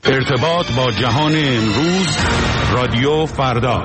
ارتباط با جهان امروز، رادیو فردا.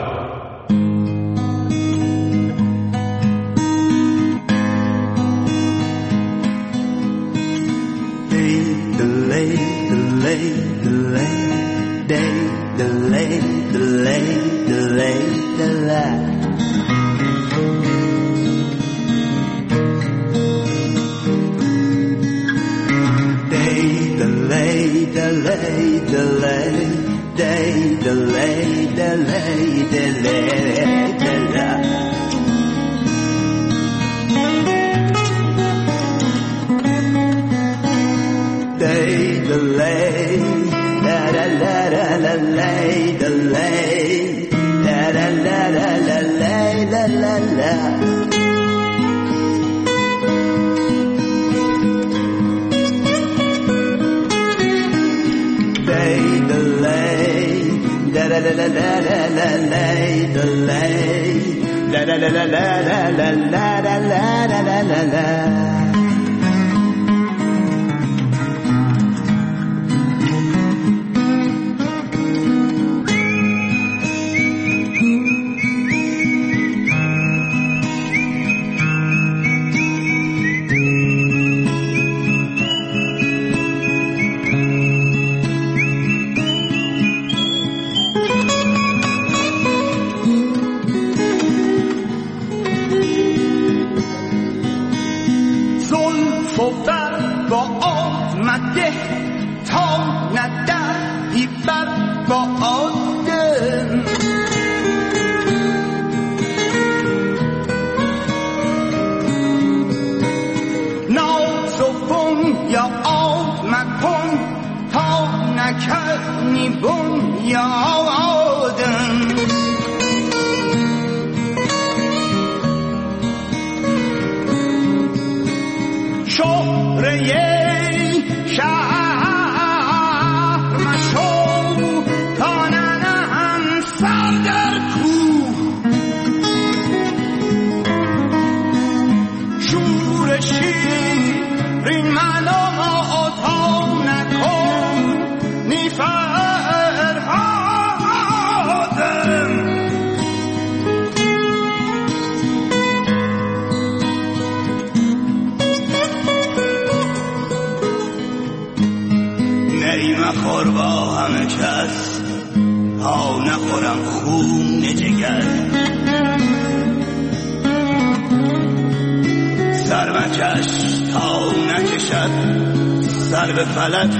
فلک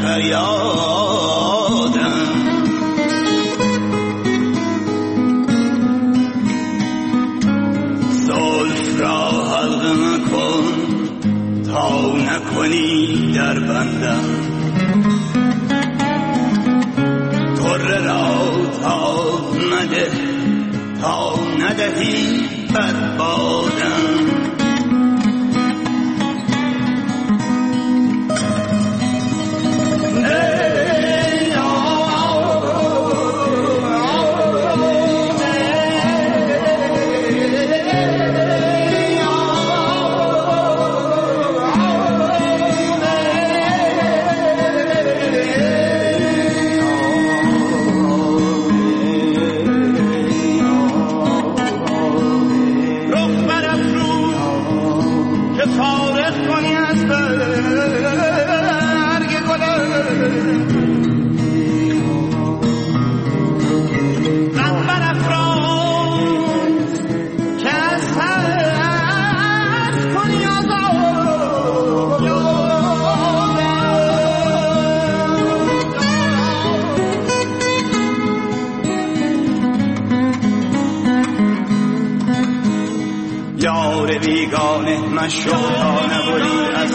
فریادم زلف را حلقه مکن تا نکنی در بندم طره را تاب مده تا ندهی بر بادم مشو تا نبری از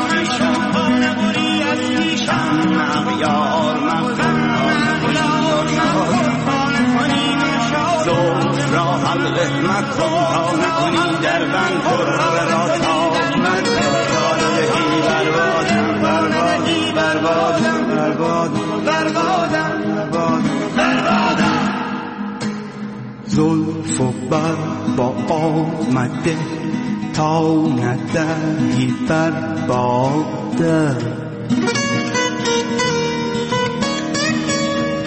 پیشم مغیار زلف را حلقه مکن تا نکنی در بند طره را تاب مده تا ندهی بربادم زلف و بر با آمده تا ندهی بر باده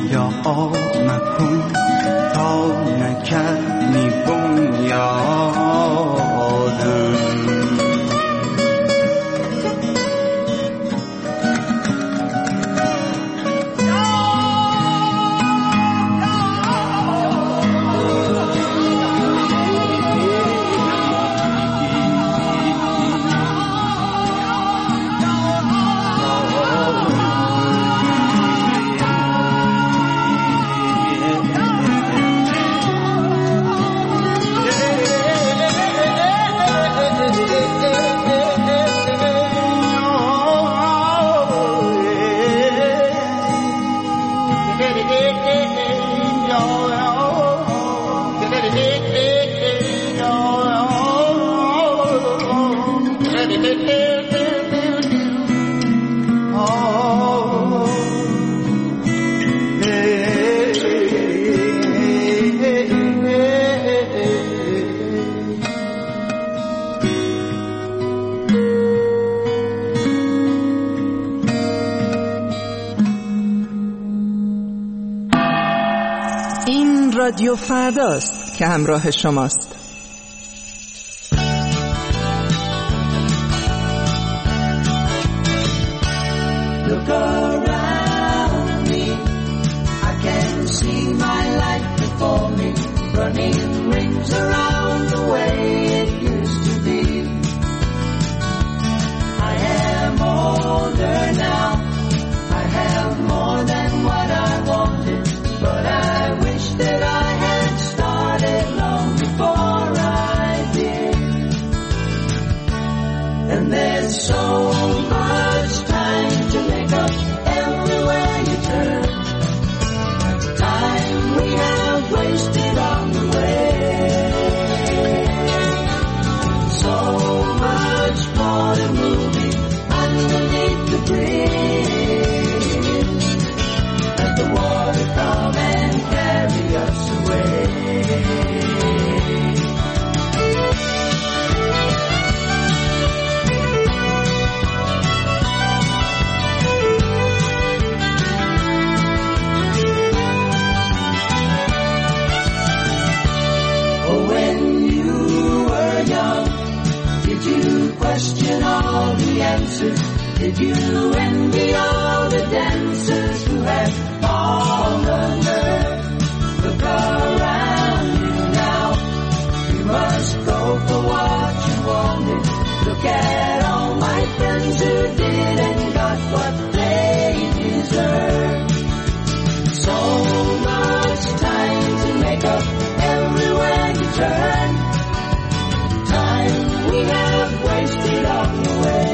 بنیا مکن تا نکردی بنیادم. رادیو فرداست که همراه شماست. Look around me, I can see my life before me, running rings around the way it used to be. I am older now, I have more than what I wanted, but I wish that I had started long before I did. And there's so much time to make up everywhere you turn, time we have wasted on the way. So much more to moving underneath the bridge. Let the water come and carry us away. Question all the answers. Did you envy all the dancers who had all the nerve? Look around you now. You must go for what you wanted. Look at all my friends who did and got what they deserve. So much time to make up everywhere you turn. Time we have wasted on the way.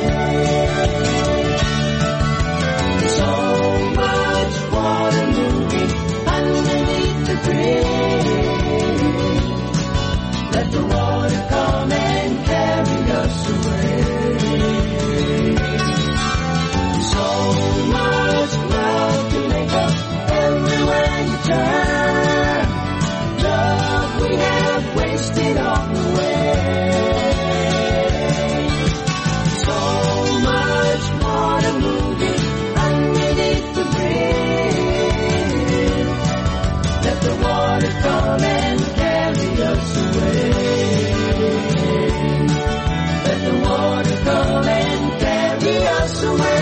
So much water moving underneath the bridge. Let the water come and carry us away. So much love to make up everywhere you turn. Love we have wasted on the way. Come and carry us away. Let the water come and carry us away.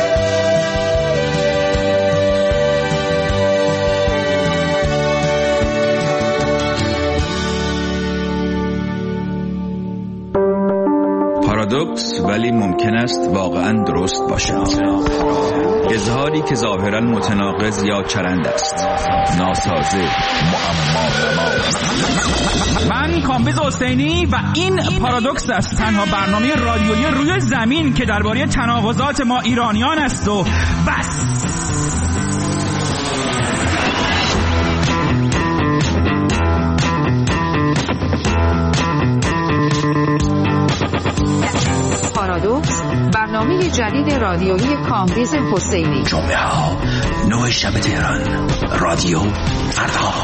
پارادوکس ولی ممکن است واقعا درست باشد. اظهاری که ظاهرا متناقض یا چرند است، ناسازه، معما. من کامبیز حسینی و این پارادوکس است، تنها برنامه رادیویی روی زمین که درباره تناقضات ما ایرانیان است و بس. پارادوکس، برنامه جدید رادیویی کامبیز حسینی. جمعه ها 9 شب تهران، رادیو فردا.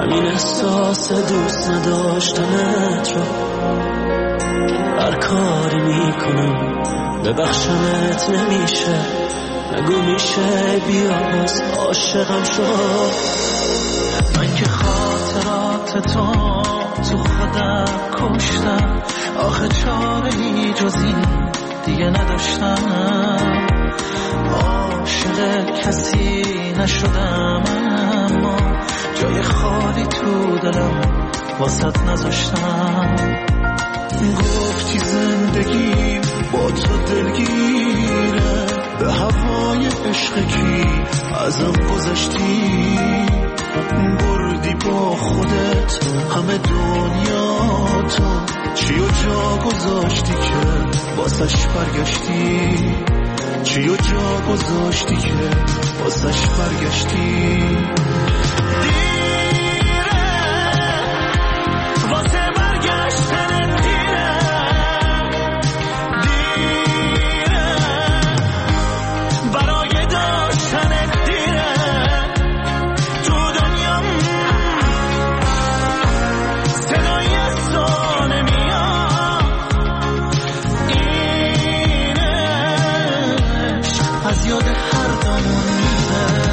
همین احساس دوست نداشتنت رو هر کاری میکنم ببخشمت نمیشه. نگو میشه بیا باز عاشقم شد. من که خاطرات تو خودم کشتم، آخه چاره‌ای جز این دیگه نداشتم. عاشق کسی نشدم اما جای خالی تو دلم واسط نذاشتم. گفتی زندگی با تو دلگیره، به هوای عشق کی ازم گذشتی. بردی با خودت همه دنیا تو، چی و جا گذاشتی که واسش برگشتی. چی و جا گذاشتی که واسش برگشتی. دیره واسه برگشتن دیره، دیره برای داشتن دیره. تو دنیا صدای تو نمیاد، اینش از یاد هر دامون میره.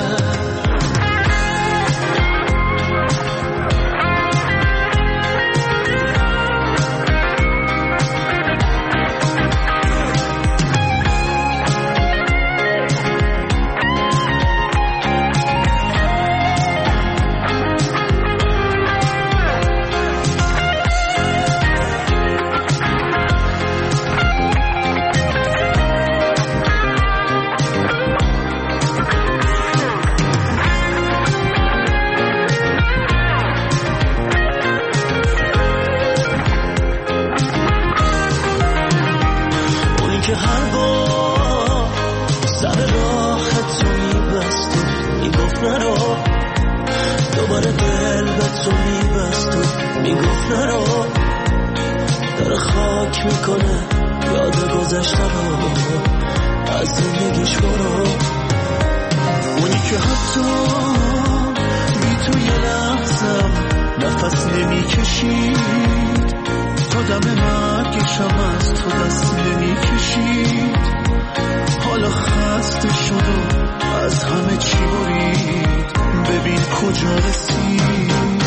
که هر بار سر راه تو میبست و میگفت نرو، دوباره دل به تو میبست و میگفت نرو. داره خاک میکنه یاد گذشته رو، از زندگیش برو. اونی که حتی بی تو یه لحظم نفس نمیکشید، تا دم مرگشم از تو دست نمیکشید. حالا خسته شد و از همه چی برید، ببین کجا رسید.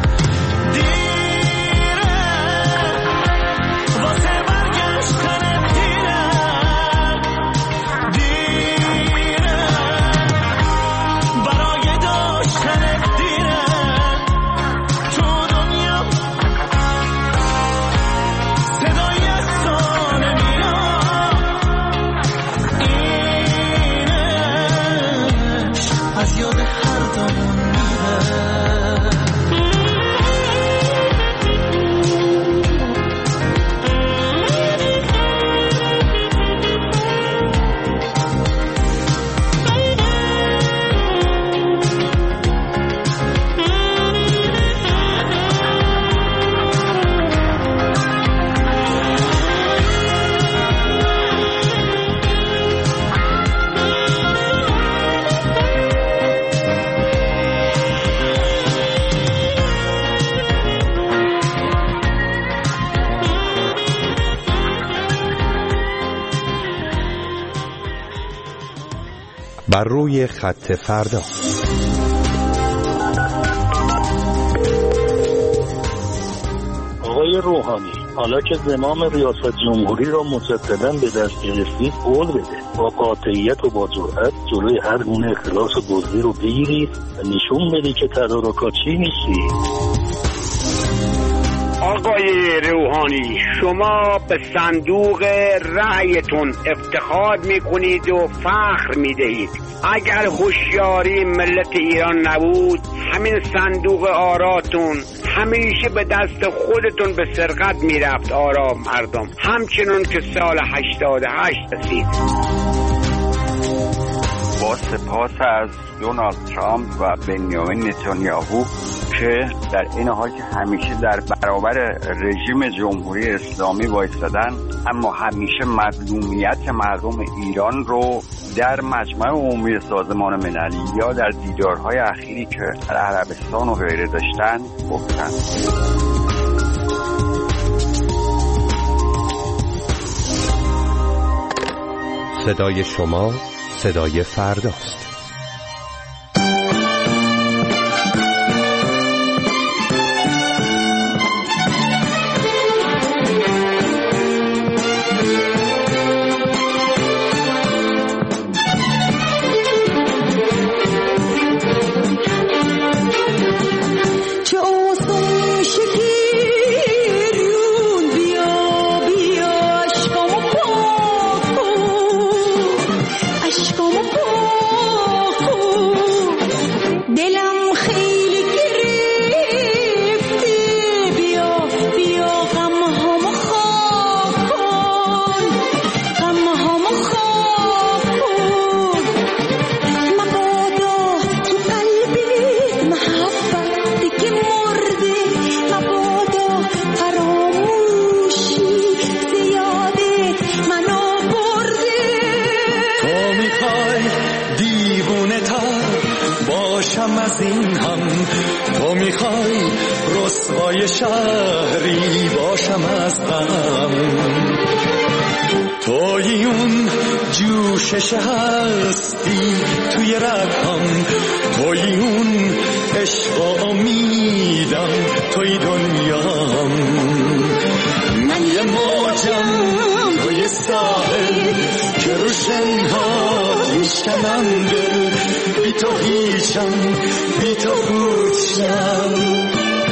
دیره واسه برگشتن دیره، دیره برای داشتن دیره. تو دنیا صدای تو نمیاد، اینش از یاد هر دامون میره. بر روی خط فردا. آقای روحانی، حالا که زمام ریاست جمهوری را مجددا به دست گرفتید، قول بده با قاطعیت و با جرأت جلوی هر گونه اختلاس و دزدی رو بگیرید و نشون بدید که تدارکاتچی نیستید. آقای روحانی، شما به صندوق رأیتون افتخار میکنید و فخر میدهید. اگر هوشیاری ملت ایران نبود، همین صندوق آراتون همیشه به دست خودتون به سرقت میرفت آرا مردم، همچنون که سال 88 رسید. با سپاس از دونالد ترامپ و بنیامین نتانیاهو که در این حال که همیشه در برابر رژیم جمهوری اسلامی وایسادن، اما همیشه مظلومیت مردم ایران رو در مجمع عمومی سازمان ملل یا در دیدارهای اخیری که در عربستان و غیره داشتن گفتن. صدای شما صدای فرداست. از این هم تو میخوای رسوای شهری باشم از غم، توی اون جوشش هستی توی رگم، توی اون عشق و امیدم، توی دنیام. من یه موجم توی ساحل که رو شنهات میشکنم دل، بی تو هیچم بی تو پوچم.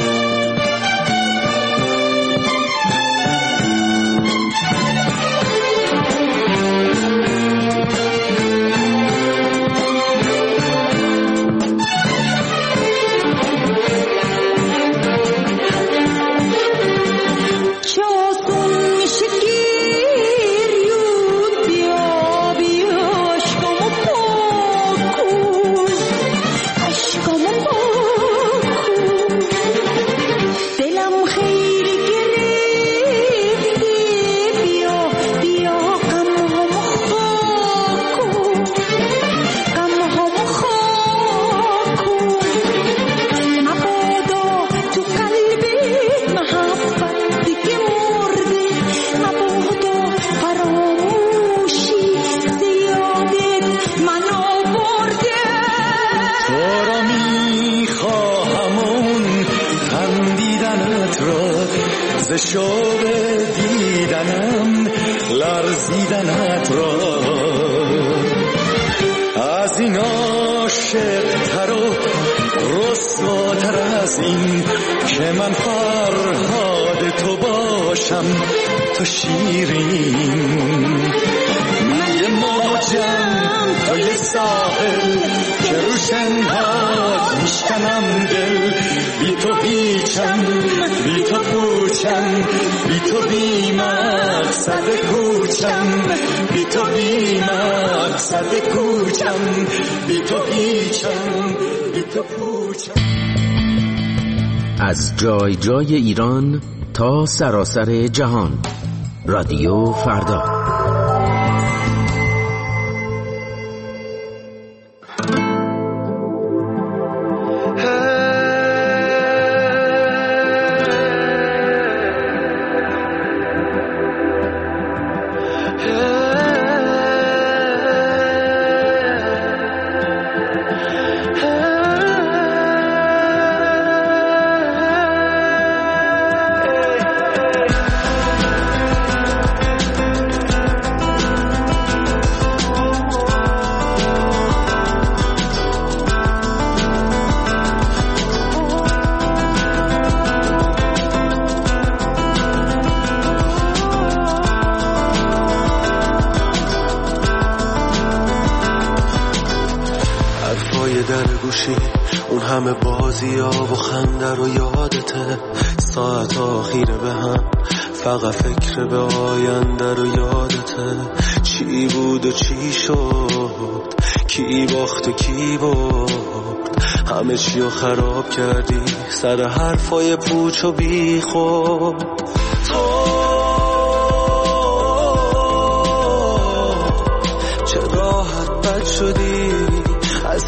شوق دیدنم لرزیدنت را، از این عاشق تر و رسواتر از این که من فرهاد تو باشم تو شیرین. من یه موجم توی ساحل که رو شنهات میشکنم دل، بی تو هیچم بی تو پوچم، بی تو بی مقصد کوچم، بی تو بی مقصد کوچم، بی تو هیچم بی تو پوچم. از جای جای ایران تا سراسر جهان، رادیو فردا. اون همه بازی ها و خنده رو یادته، ساعت آخیره به هم فقط فکر به آینده رو یادته. چی بود و چی شد، کی باخت و کی برد، همه چی رو خراب کردی سر حرفای پوچ و بی خود. چه راحت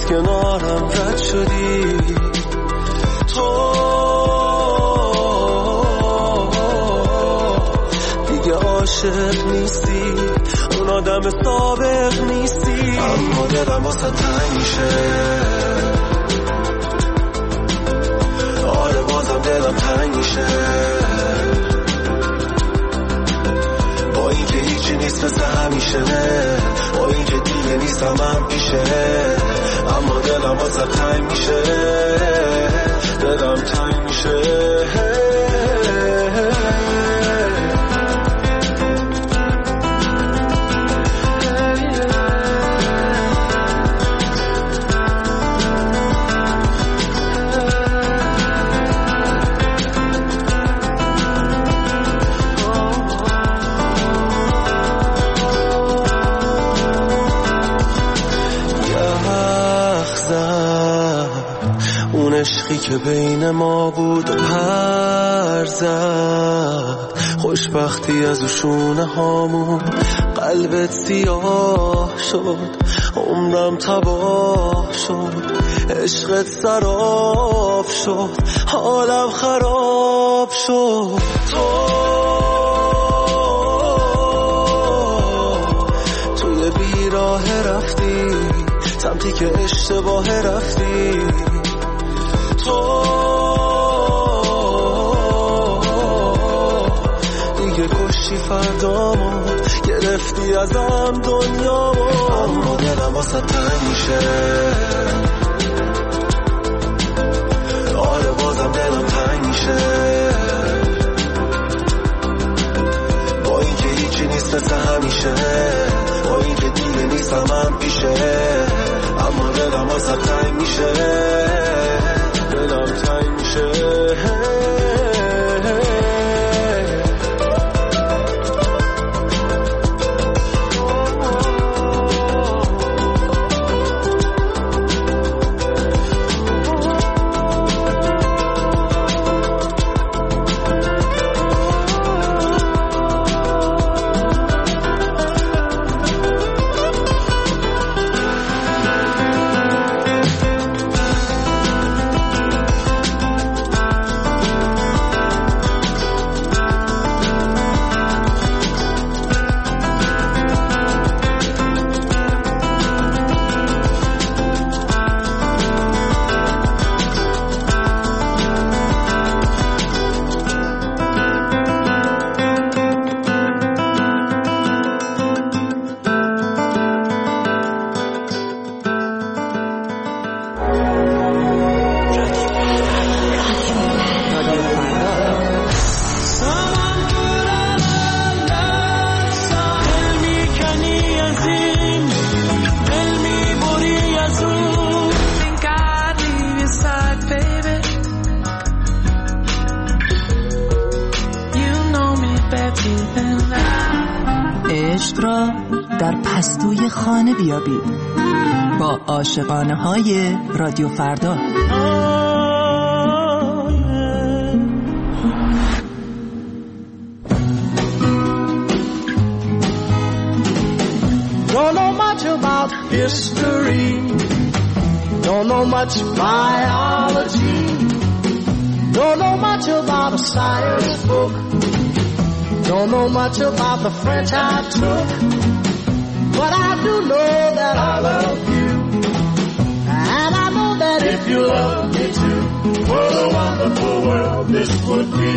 از کنارم رد شدی تو دیگه عاشق نیستی اون آدم سابق نیستی اما دلم واسه تنگ میشه آره بازم دلم تنگ میشه با اینکه هیچی نیست مثل همیشه با اینکه دیگه نیستم هم پیشه اما دلم واسه تنگ میشه دلم تنگ میشه عشقی که بین ما بود و پر زد خوشبختی از شونه هامون قلبت سیاه شد عمرم تباه شد عشقت سراب شد حالم خراب شد توی بیراه رفتی سمتی که اشتباه رفتی دیگه کشتی فردامو گرفتی ازم دنیامو اما دلم واسه تنگ میشه آره بازم دلم تنگ میشه با اینکه هیچی نیست مثل همیشه با اینکه دیگه نیستم هم پیشه اما دلم واسه تنگ میشه دلم تنگ میشه عشق را در پستوی خانه بیابید با عاشقانه های رادیو فردا. Don't know much about history, don't know much biology, don't know much about a science book, don't know much about the French I took, but I do know that I love you, and I know that if you love me too, what a wonderful world this would be.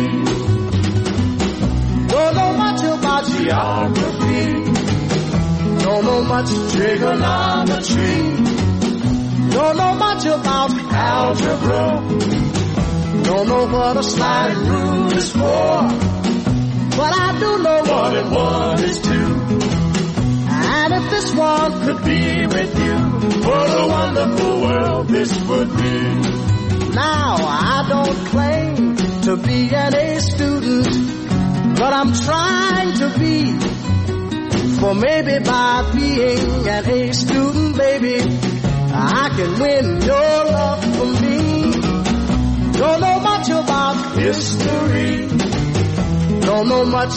Don't know much about geography, don't know much trigonometry, don't know much about algebra, don't know what a slide rule is for, but I do know 1 and 1 is 2. And if this one could be with you, what a wonderful world this would be. Now I don't claim to be an A student, but I'm trying to be. For maybe by being an A student, baby, I can win your love for me. Don't know much about history, don't know much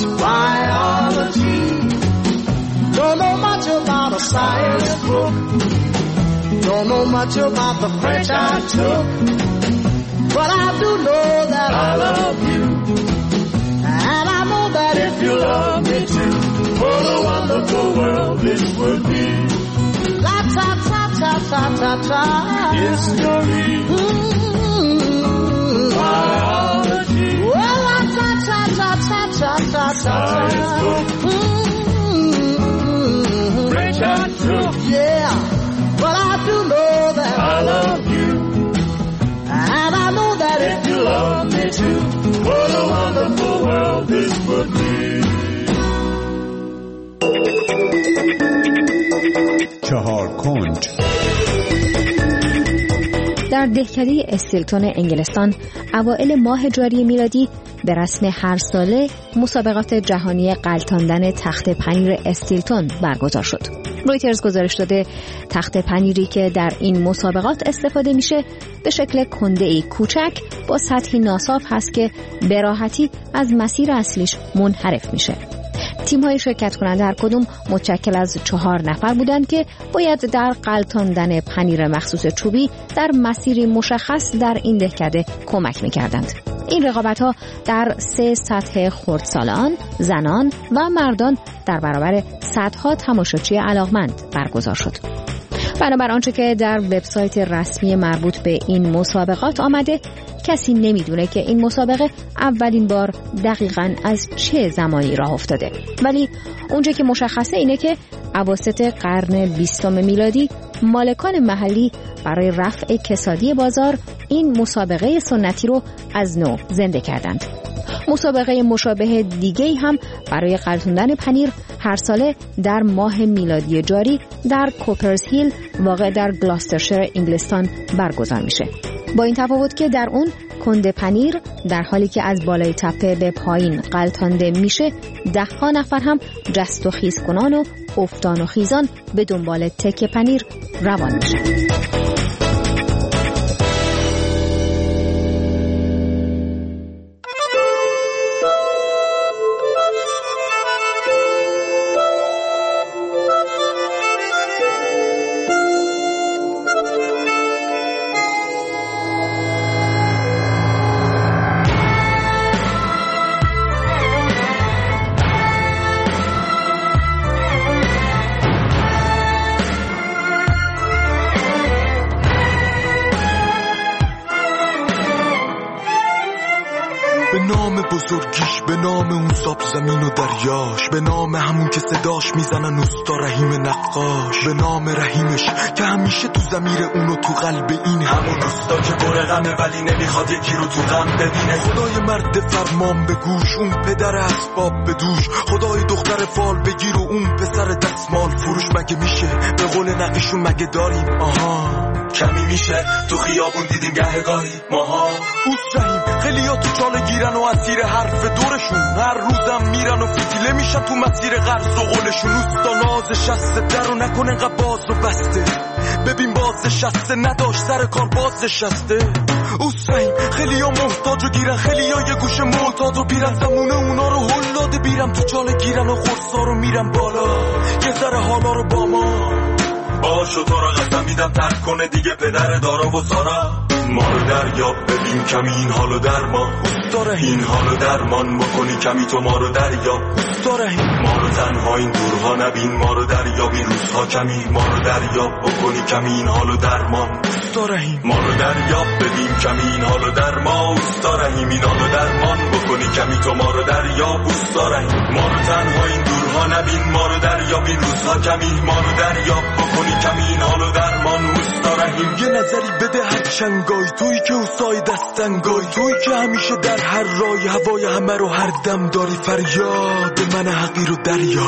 biology, don't know much about a science book, don't Don't know much about the French I took, but I do know that I love you. And I know that if you love me too, what a wonderful world this would be. La ta ta ta ta ta ta. History. Biology. Well, la ta ta ta ta ta ta ta. French I took. Yeah, but I do know that I love you. And I know that if you love me too, what a wonderful world this would be. چهار کنج. در دهکده استیلتون انگلستان اوایل ماه جاری میلادی به رسم هر ساله مسابقات جهانی غلتاندن تخت پنیر استیلتون برگزار شد. رویترز گزارش داده تخت پنیری که در این مسابقات استفاده میشه به شکل کنده‌ای کوچک با سطحی ناصاف هست که به راحتی از مسیر اصلیش منحرف میشه. تیم‌های شرکت کننده هر کدوم متشکل از 4 نفر بودند که باید در غلتاندن پنیر مخصوص چوبی در مسیری مشخص در این دهکده کمک می‌کردند. این رقابت‌ها در 3 سطح خردسالان، زنان و مردان در برابر صدها تماشاچی علاقمند برگزار شد. بنابر آنچه که در وبسایت رسمی مربوط به این مسابقات آمده، کسی نمیدونه که این مسابقه اولین بار دقیقاً از چه زمانی راه افتاده. ولی اونچه که مشخصه اینه که اواسط قرن 20 میلادی مالکان محلی برای رفع کسادی بازار این مسابقه سنتی رو از نو زنده کردند. مسابقه مشابه دیگه‌ای هم برای غلتاندن پنیر هر ساله در ماه میلادی جاری در کوپرز هیل واقع در گلاسترشایر انگلستان برگزار میشه. با این تفاوت که در اون کنده پنیر در حالی که از بالای تپه به پایین غلتانده میشه، 10 نفر هم جست و خیز کنان و افتان و خیزان به دنبال تکه پنیر روان میشن. بزرگیش، به نام اون ساب زمین و دریاش، به نام همون که صداش میزنن اوستا رحیم نقاش، به نام رحیمش که همیشه تو ضمیر اونو تو قلب این همون اوستا که پر غمه ولی نمیخواد یکی رو تو غم ببینه. خدای مرد فرمان به گوش، اون پدر اسباب به دوش، خدای دختر فال بگیر و اون پسر دستمال فروش. مگه میشه به قول نقیشون مگه داریم؟ آها کمی میشه تو خیابون دیدیم گهگاهی ماها. اوس رحیم خیلیا تو چاله گیرن و اسیر حرف دورشون، هر روزم میرن و فتیله میشن تو مسیر قرض و قولشون. اوستا ناز شسته در و نکن انقدر باز و بسته، ببین باز شسته نداشت سر کار باز شسته. اوس رحیم خیلیا محتاج و گیرن، خیلیا یه گوشه معتاد و بیرن، زمونه اونا رو هل داده بیرم تو چاله گیرن و خرسا رو میرن بالا یه ذره حالا رو با ما باشو. تو را قسم میدم ترک کنه دیگه پدر دارا و سارا، ما رو دریاب ببین کمی این حالو درمان. اوستا این حالو درمان بکنی کمی تو ما رو دریاب. اوستا ما رو تنها این دورها نبین، ما رو دریاب این روزها کمی، ما رو دریاب بکنی کمی این حالو درمان. اوستا ما رو دریاب ببین کمی این حالو درمان. اوستا این حالو درمان بکنی کمی تو ما رو دریاب. اوستا ما رو تنها این دورها نبین، ما رو دریاب این روزها کمی، ما رو دریاب بکنی کمی این حالو درمان. اوستا یه نظری بده هر چنگای، تویی که اوستای دستنگای، تویی که همیشه در هر رای هوای همه رو هر دم داری. فریاد من حقیر و دریا،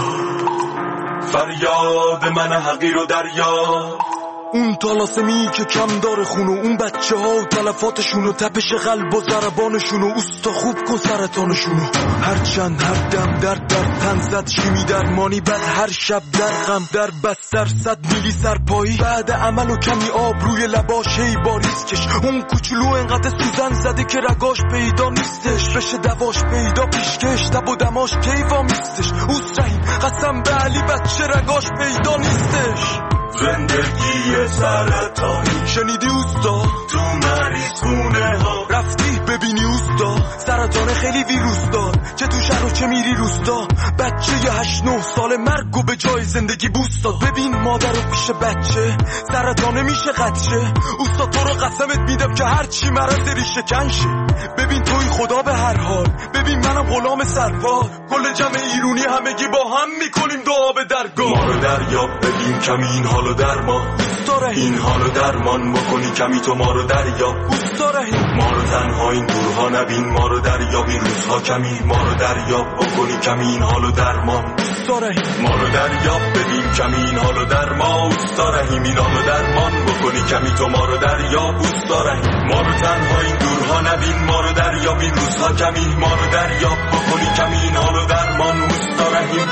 فریاد من حقیر و دریا. اون طلاسمی که کم داره خونو، اون بچه ها و تلفاتشونو، تپش قلب و ضربانشونو، اوستا خوب کن سرطانشونو. هر چند هر دم در تن زد شیمی درمانی، بعد هر شب در غم در بستر 100 میلی سرپایی، بعد عمل و کمی آب روی لباش هی باریز کش. اون کوچولو انقدر سوزن زده که رگاش پیدا نیستش، بشه دواش پیدا پیشکش، دب و دماش کیوا میستش. اوس رحیم قسم به علی بچه رگاش پیدا نیستش. زندگی سرطان شنیدی اوستا تو مریض خونه ها رفتی ببینی اوستا سرطان خیلی ویروس دار چه تو شهر و چه میری روستا بچه 8-9 سال مرگ و به جای زندگی بوست داد ببین مادر رو پیش بچه سرطانه میشه قدشه اوستا تو رو قسمت میدم که هرچی مرض ریشه کنشه ببین توی خدا به هر حال ببین منم غلام سرپا کل جمع ایرونی همگی با هم میکنیم دعا به درگاه ما رو دریاب ببین کمی این حالو درمان این حالو درمان بکنی کمی تو ما رو دریاب ما رو تنها این دورها نبین ما رو دریاب این روزها کمی ما رو دریاب بکنی کمی این حالو درمان ما رو دریاب ببین کمی این حالو درمان اوستارهیم این حالو درمان بکنی کمی تو ما رو دریاب اوستارهیم ما رو تنها این دورها نبین ما رو دریاب این روزها کمی ما رو دریاب بکنی کمی این حالو درمان اوستارهیم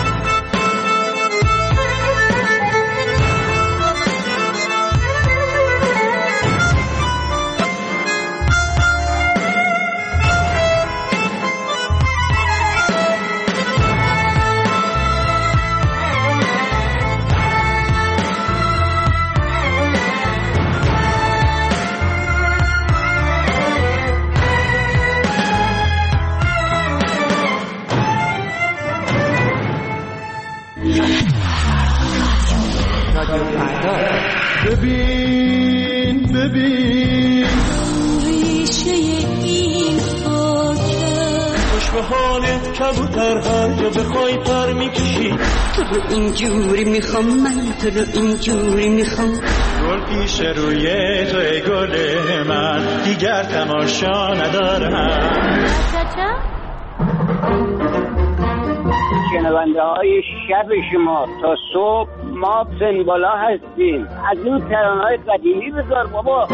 ببین ریشه این خاکه خوش به حالت کبوتر هر جا بخوای پر میکشی تو رو اینجوری میخوام من تو رو اینجوری میخوام گل پیش روی توی گل من دیگر تماشا ندارم شنونده های شب شما تا صبح ما سنبالا هستیم از این ترانه‌های قدیمی بذار بابا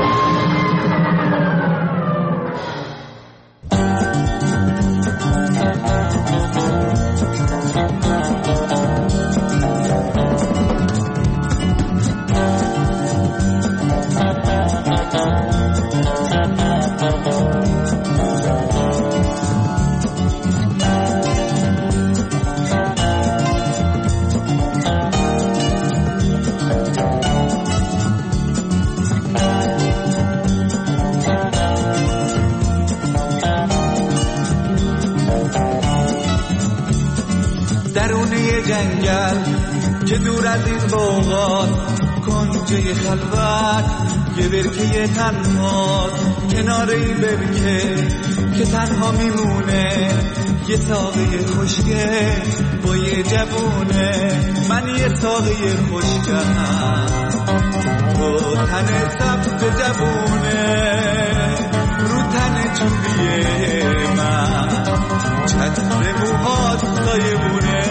جنگل که دور از این بوغات کنجه خلوت یه برکه تنهاست کنار این برکه که تنها میمونه یه ساقه خوشگه با یه جوونه من یه ساقه خوشگهم تو تن سبز جوونه رو تن چوبیه من چتر موهات سایبونه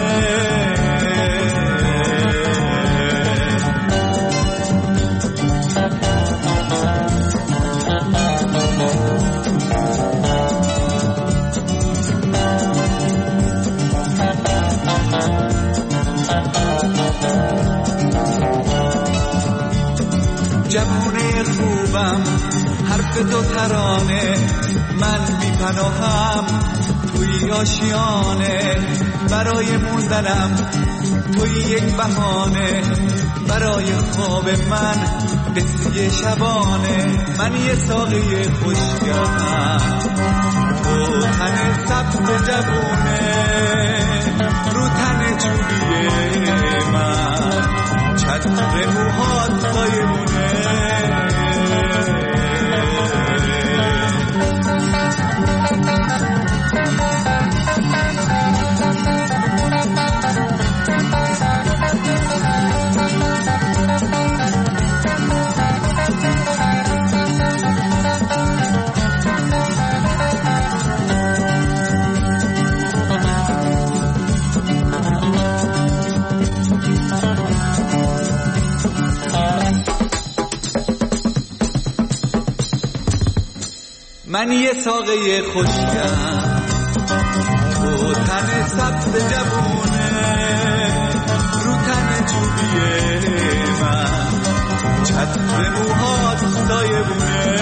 جوونه خوبم حرف دو ترانه من بی پناهم توی آشیانه برای موندنم توی یک بهانه برای خواب من قصه شبانه من یه ساقه خوشگرم تو تن سبز جوونه رو تن چوبیه من چتر موهات سایبونه من یه ساقه خوشگم تو تن سبز جوونه رو تن چوبیه من چتر موهات سایبونه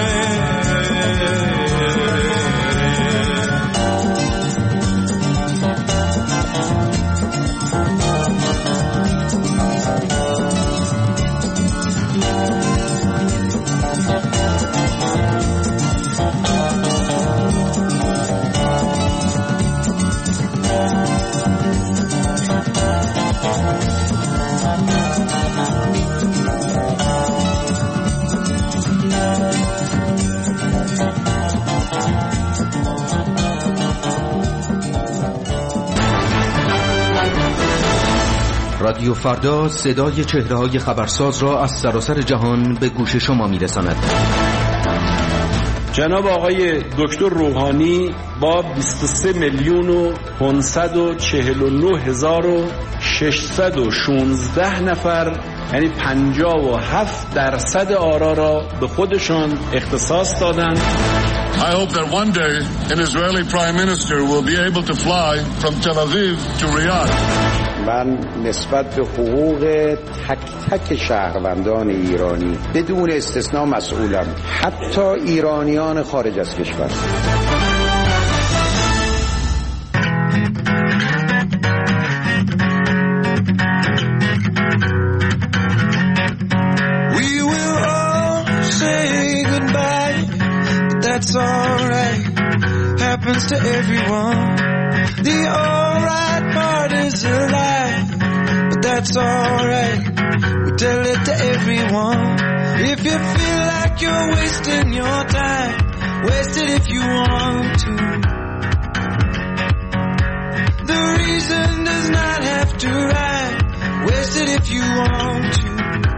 رادیو فردا صدای چهره‌های خبرساز را از سراسر جهان به گوش شما می‌رساند. جناب آقای دکتر روحانی با 23,549,616 نفر، یعنی 57% آرا را به خودشان اختصاص دادند. I hope that one day an Israeli prime minister will be able to fly from Tel Aviv to Riyadh. من نسبت به حقوق تک تک شهروندان ایرانی بدون استثناء مسئولم، حتی ایرانیان خارج از کشور. That's alright, happens to everyone. The alright part is a lie, but that's alright, we tell it to everyone. If you feel like you're wasting your time, waste it if you want to. The reason does not have to rhyme, waste it if you want to.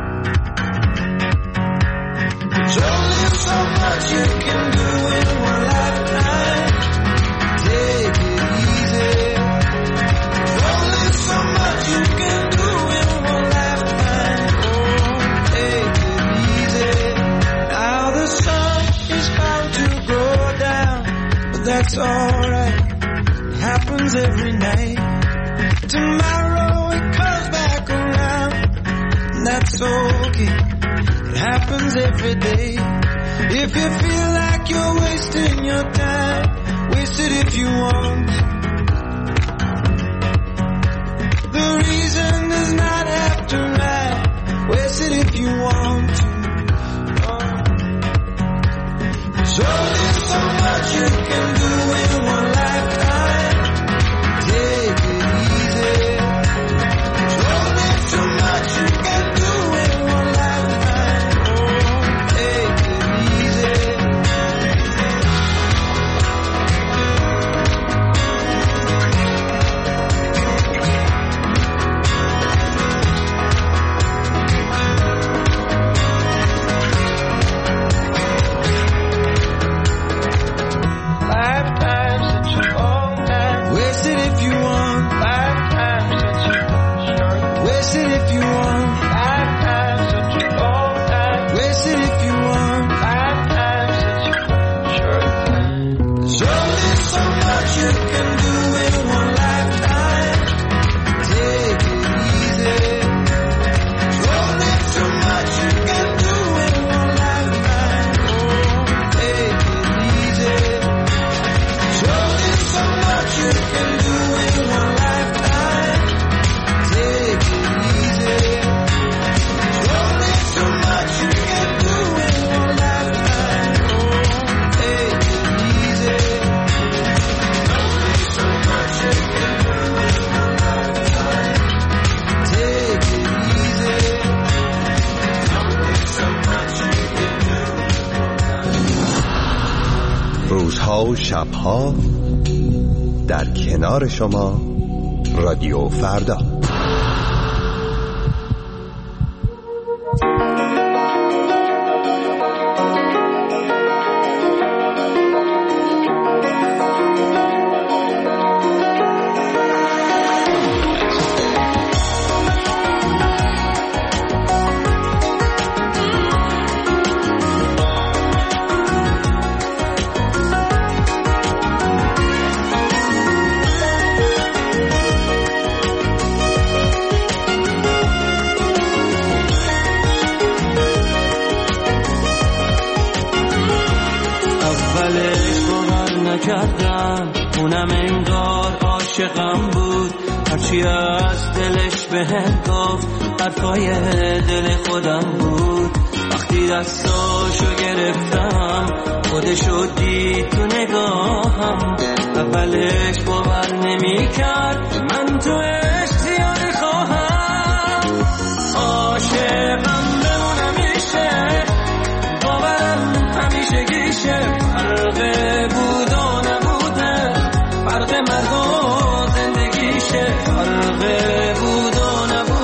There's only so much you can do in one lifetime. Take it easy. There's only so much you can do in one lifetime. Oh, take it easy. Now the sun is bound to go down, but that's alright. It happens every night. Tomorrow it comes back around, and that's okay. It happens every day. If you feel like you're wasting your time, waste it if you want. The reason does not have to matter, waste it if you want to. There's only so much you can do in one lifetime. Take it easy. There's only so much you can do in one lifetime. روزها و شبها در کنار شما رادیو فردا. اونم انگار عاشقم بود، هرچی از دلش بهم گفت حرفای دل خودم بود. وقتی دستاشو گرفتم خودشو دید تو نگاهم، اولش باور نمی کرد من تو اشتیاقی خواهم. عاشقم بمونم میشه، باورم همیشه گیشه، فرق بود و نبوده، فرق مرد و زندگیشه، فرق بود و نبوده.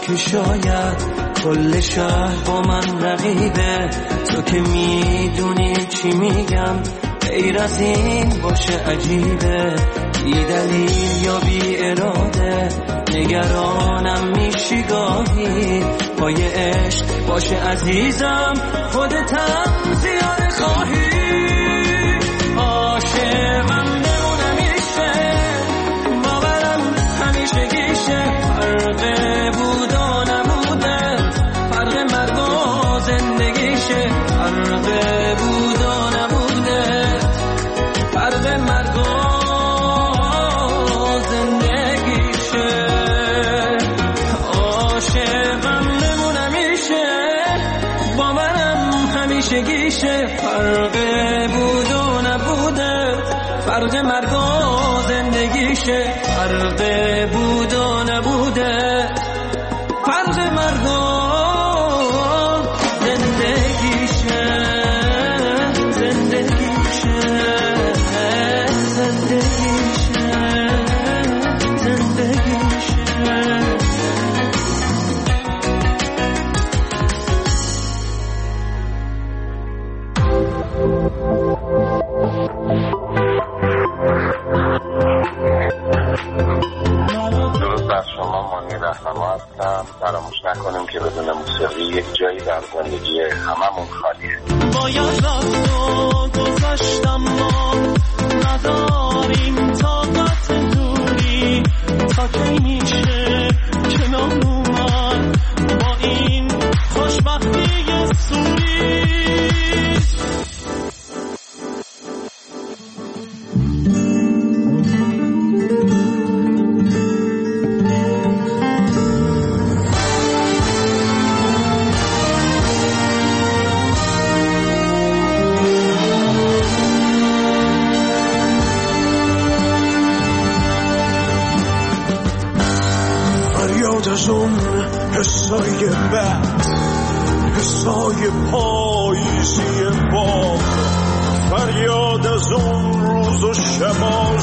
که شاید کل شهر با من رقیبه. تو که میدونی چی میگم غیر از این باشه عجیبه. بی دلیل یا بی اراده نگرانم میشی گاهی. پای عشق باشه عزیزم خودتم زیاره خواهی. عاشقم نمونه میشه باورم همیشه گیشه. فرق بود و نبوده فرق مرگ و زندگیشه. فرق بود و نبوده فرق مرگ و زندگیشه. عاشقم نمونه میشه باورم همیشه گیشه. فرق بود و نبوده فرق مرگ و زندگیشه. فرق بود و نبوده فرق مرگ و زندگیشه. زندگیشه زندگیشه زندگیشه. درود بر شما، مانی رهنما هستم. فراموش نکنیم که بدون موسیقی یک جایی در زندگی هممون خالیه. باید رفت و گذشتم ما نداریم طاقت دوری. تا کی میشه کنار اومد با این خوشبختی سوری. از اون حسای بد حسای پاییزی باد. فریاد از اون روز و شب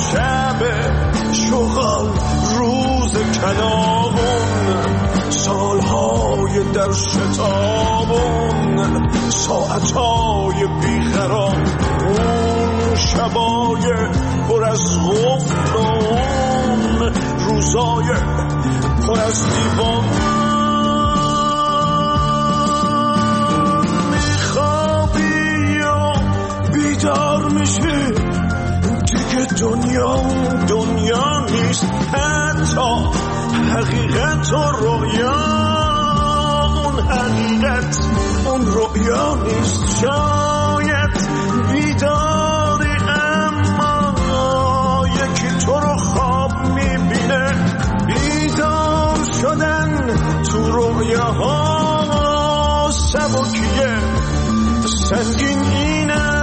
شغل روز کلامون. سالهای در شتابون ساعتهای بیخرام. اون شبای پر از غفل و اون روزای پر از دیوان. میخوابی یا بیدار میشی دیگه دنیا نیست. حتی حقیقت و رویا اون حقیقت اون رویا نیست. شاید بیداری اما یکی تو رو خواب میبینه. بیدار شدن تو رویاها سبکیه سنگین اینه.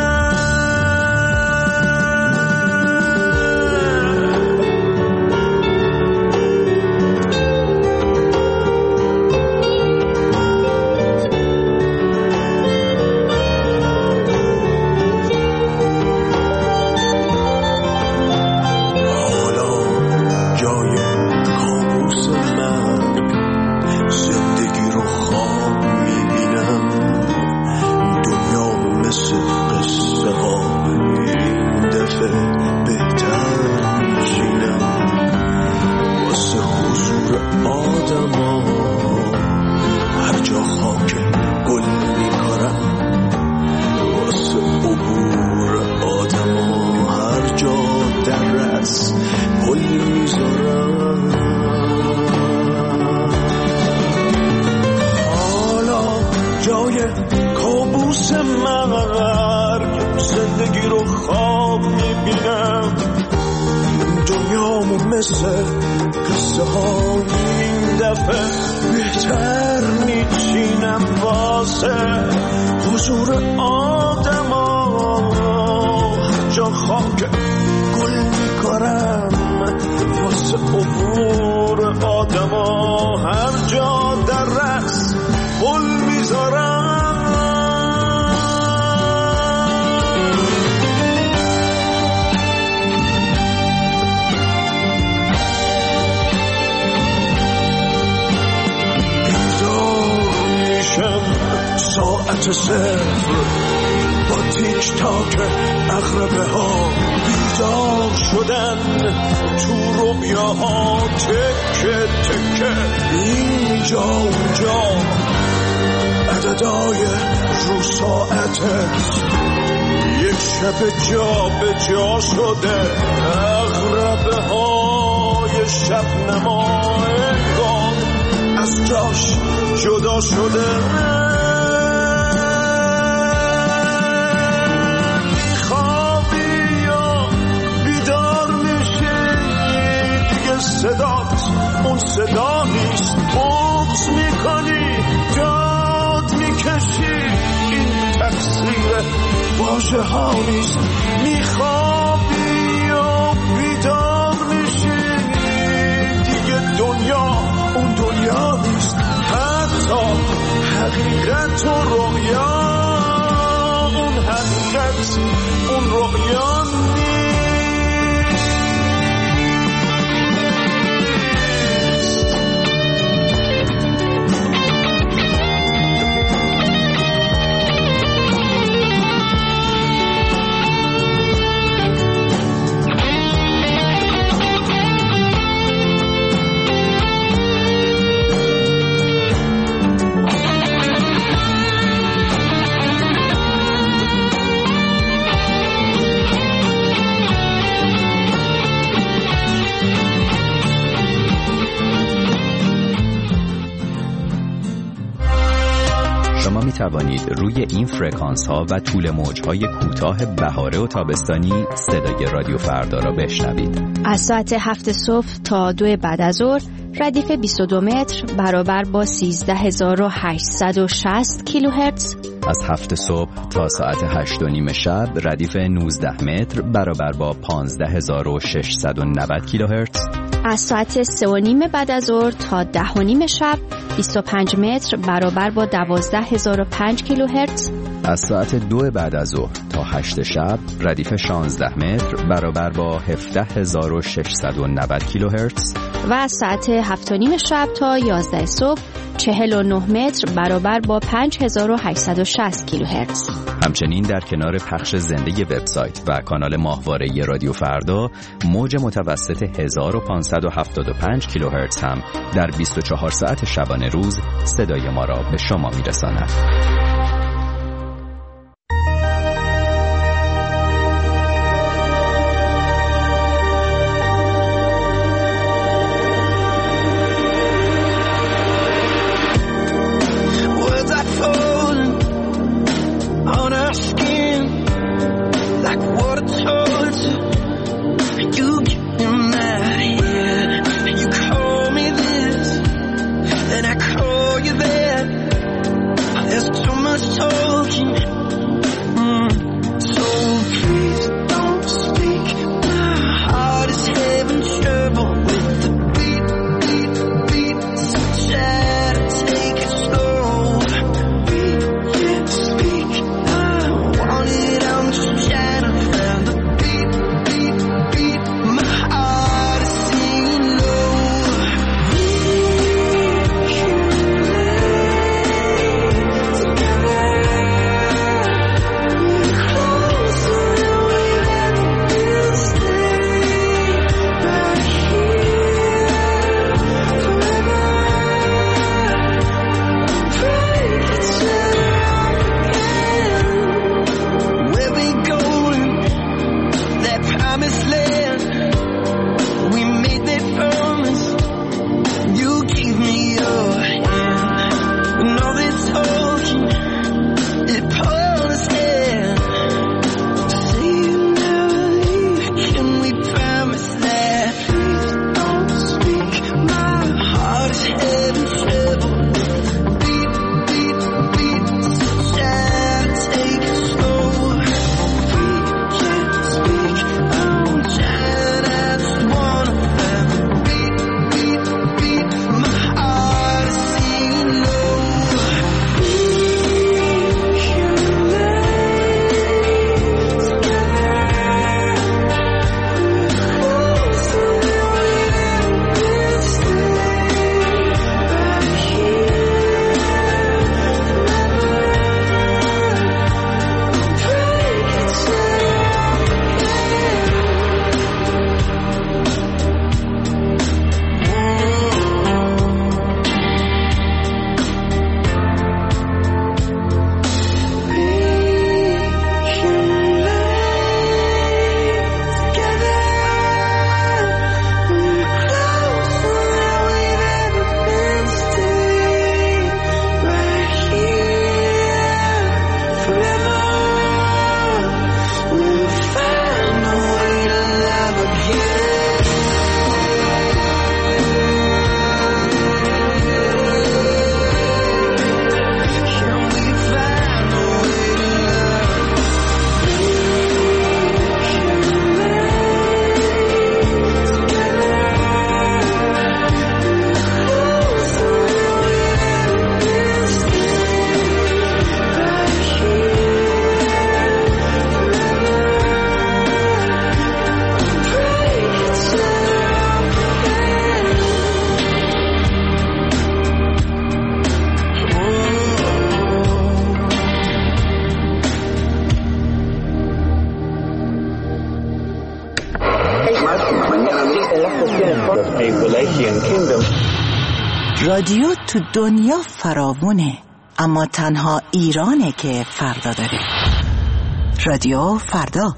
مثل قصه های این دفعه بهتر میچینم واسه حضور آدم ها. هر جا خاک گل میکنم واسه عبور آدم ها. هر جا در رقص گل میذارم. ساعت صفر با تیک تاک اغربه ها بیدار شدن تو رویاها تکه تکه اینجا اونجا عددهای رو ساعتت یک شب جا به جا شده اغربه های شب نما انگار از جاش جدا شده میخوابی یا بیدار میشی دیگه صدات اون صدا نیست بغض میکنی داد میکشی این تقصیر واژه ها نیست میخوابی یا بیدار میشی دیگه دنیا اون دنیا نیست حتی حقیقت و رؤیا اون حقیقت اون رؤیا نیست می توانید روی این فرکانس ها و طول موج های کوتاه بهاره و تابستانی صدای رادیو فردا را بشنوید. از ساعت 7 صبح تا 2 بعد از ظهر ردیف 22 متر برابر با 13860 کیلوهرتز. از 7 صبح تا ساعت 8 و نیم شب ردیف 19 متر برابر با 15690 کیلوهرتز. از ساعت 3 و نیم بعد از ظهر تا 10 و نیم شب 25 متر برابر با 12005 کیلوهرتز. از ساعت 2 بعد از ظهر تا 8 شب ردیف 16 متر برابر با 17690 کیلوهرتز. و از ساعت 7 و نیم شب تا 11 صبح 49 متر برابر با 5860 کیلوهرتز. همچنین در کنار پخش زنده وبسایت و کانال ماهواره رادیو فردا موج متوسط 1575 کیلوهرتز هم در 24 ساعت شبانه روز صدای ما را به شما میرساند. There's too رادیو تو دنیا فراوونه، اما تنها ایرانه که فردا داره. رادیو فردا.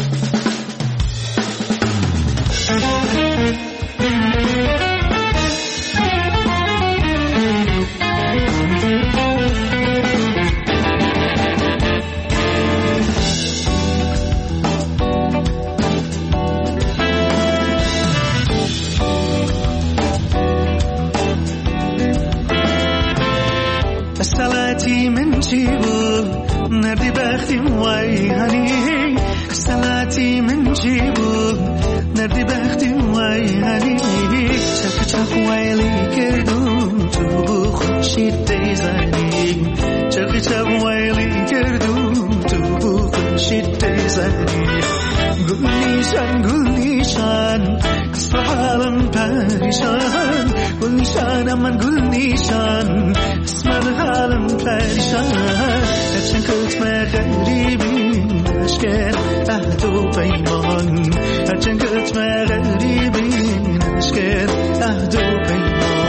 سلاتي من جيبو نردي بختي موي هني سلاتي من جيبو نردي بختي موي هني چك چك ويلي كردو تو خوشي تيزاني چك چك ويلي كردو تو خوشي تيزاني گل نیشان اسم حالم پریشان گل نیشان من گل نیشان اسم حالم پریشان هرچند کتم غریبی نشکن عهد و پیمان هرچند کتم غریبی نشکن عهد و پیمان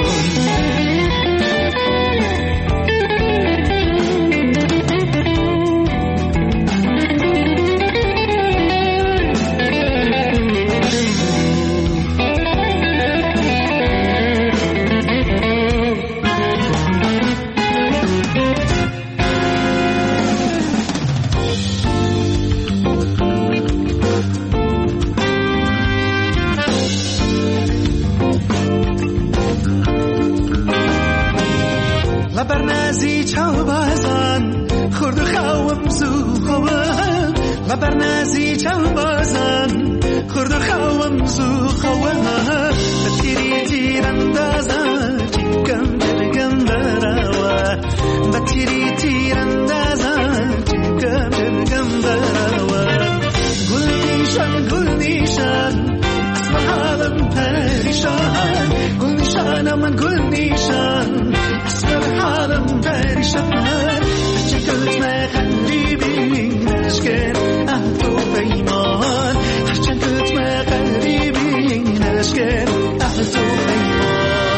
برنازی چاو بازان خورد خوام زو خوام برنازی چاو بازان خورد خوام زو خوام بتیری تیراندازا چیکم جرگم براوا بتیری تیراندازا چیکم جرگم براوا گل نیشان اسم حالم پریشان گل نیشان من گل نیشان حالم پریشان هرچه کتم غریبی نشکن عهد و پیمان هرچه کتم غریبی نشکن عهد و پیمان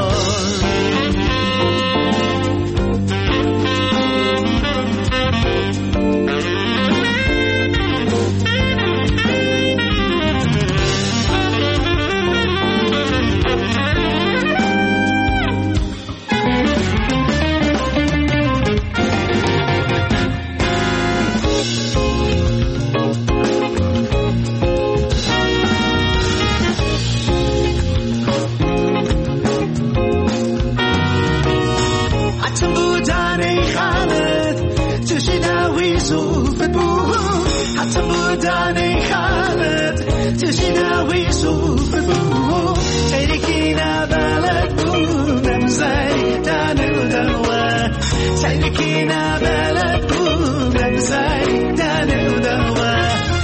داني خالد تشناوي صوف بو تركينا بلد بو نمزاي دانو دوا تركينا بلد بو نمزاي دانو دوا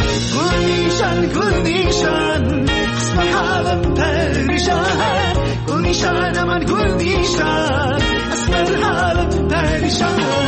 قول نيشان اسم حالم پریشان قول نيشان من قول نيشان اسم حالم پریشان